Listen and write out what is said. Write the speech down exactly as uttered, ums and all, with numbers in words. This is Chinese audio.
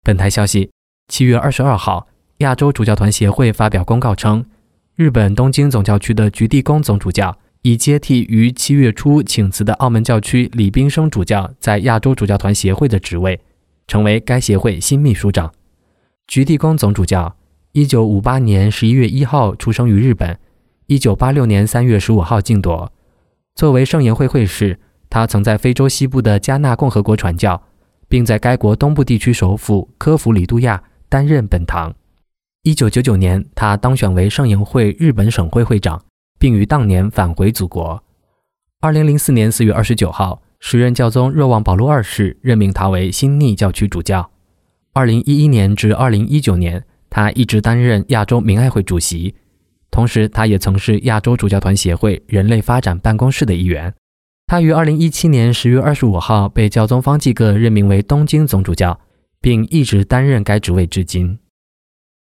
本台消息，七月二十二号，亚洲主教团协会发表公告称，日本东京总教区的菊地公总主教已接替于七月初请辞的澳门教区李斌生主教在亚洲主教团协会的职位，成为该协会新秘书长。菊地公总主教一九五八年十一月一号出生于日本，一九八六年三月十五号晋铎。作为圣言会会士，他曾在非洲西部的加纳共和国传教，并在该国东部地区首府科弗里都亚担任本堂。一九九九年，他当选为圣言会日本省会会长，并于当年返回祖国。二零零四年四月二十九号，时任教宗若望保禄二世任命他为新逆教区主教。二零一一年至二零一九年，他一直担任亚洲明爱会主席，同时他也曾是亚洲主教团协会人类发展办公室的一员。他于二零一七年十月二十五号被教宗方济各任命为东京总主教，并一直担任该职位至今。